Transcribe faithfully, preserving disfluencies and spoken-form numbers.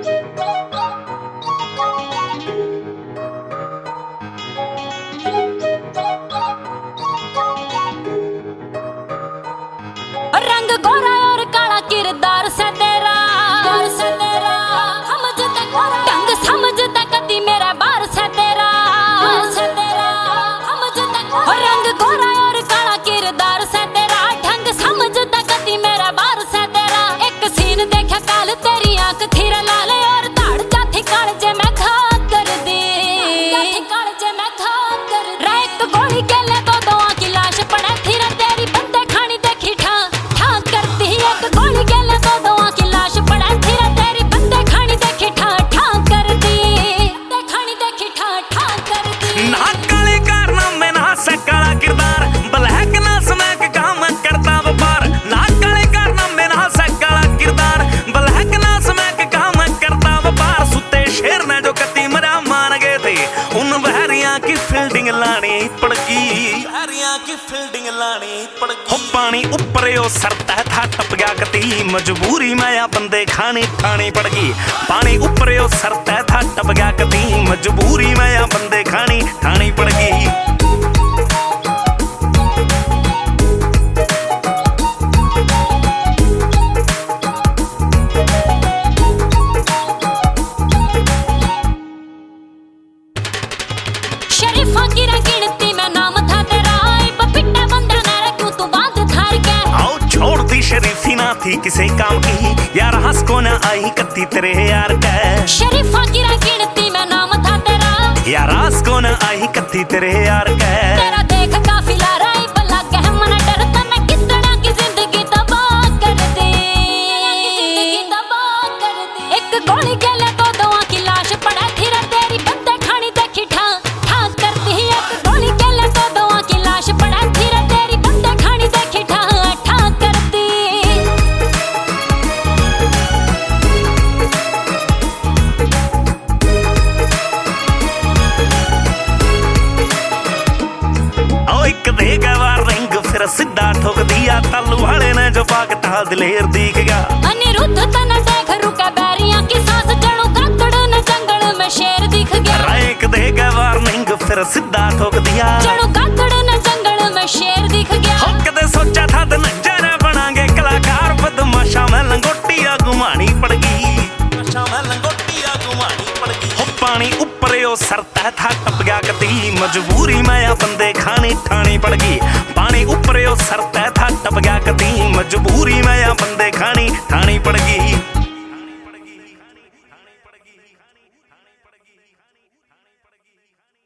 रंग गोरा और काला किरदार से तेरा, से तेरा समझता गोरा ढंग समझता कदी मेरा बार से तेरा, से तेरा समझता गोरा रंग गोरा और काला किरदार से तेरा ढंग समझता कदी मेरा बार से तेरा। एक सीन देखा काल तेरी आंख थी लाल और दाढ़ जाती काल जे मैं खा कर दी, काल जे मैं खा कर दी रैक गोली के ले दो दो की लाश पड़े थी तेरी बंदे खानी देखी ठा करती एक गोली के ले दो दो की लाश पड़ा थी तेरी बंदे खानी देखी ठा ठा कर दी, बंदे खानी देखी ठा ठा कर दी। ना काले कारनामे ना से काला किरदार ब्लैक ना स्मैक काम करता व्यापार। ना काले कारनामे ना से काला किरदार ब्लैक ना स्मैक काम करता व्यापार। सुते शेर ने जो कती मरा मान गए थे उन बहरिया की फील्डिंग लानी पड़गी, बहरिया की फील्डिंग लानी पड़गी। हो पानी ऊपर यो सरता था टप गया कती मजबूरी में या बंदे खानी ठानी पड़गी। पानी ऊपर यो सरता था टप गया कती मजबूरी में या बंदे खानी ठानी पड़गी। शरीफा की गिनती में नाम था तेरा पिट्टा बंदा ना क्यों तू बांध थार के। आओ छोड़ दी शरीफी ना थी किसे काम की यार हंस को ना आई कत्ती तेरे यार का। शरीफा की गिनती में नाम था तेरा यार हंस को ना आई कत्ती तेरे यार का। तेरा देख काफिला राई बल्ला कह मना डरता ना कितना की जिंदगी तबाह कर दे, जिंदगी तबाह कर दे। एक गोली के ले दो दो की लाश पड़ा थी तेरी बंदे खानी देखी ठा ठा करती एक गोली के ले दो दो की लाश पड़ा थी तेरी बंदे खानी देखी ठा ठा करती। एक देगा वार रिंग फिर सीधा ठोक दिया तालू वाले ने जो पागता दिलेर दिख गया। अनिरुद्ध तना देख रुका बैरियां की सांस जड़ों कातड़ न जंगल में शेर दिख गया। एक देगा वार रिंग फिर सीधा ठोक दिया जड़ों कातड़ न जंगल में शेर दिख गया। हो कदे सोचा था दिन जरा बनांगे कलाकार बदमाशा में लंगोटिया घुमानी पड़गी, बदमाशा में लंगोटिया घुमानी पड़गी। हो पानी ऊपर यो सरता था टप गया कती मजबूरी में या बंदे खानी ठानी पड़गी। पानी ऊपर यो सरता था टप गया कती मजबूरी में या बंदे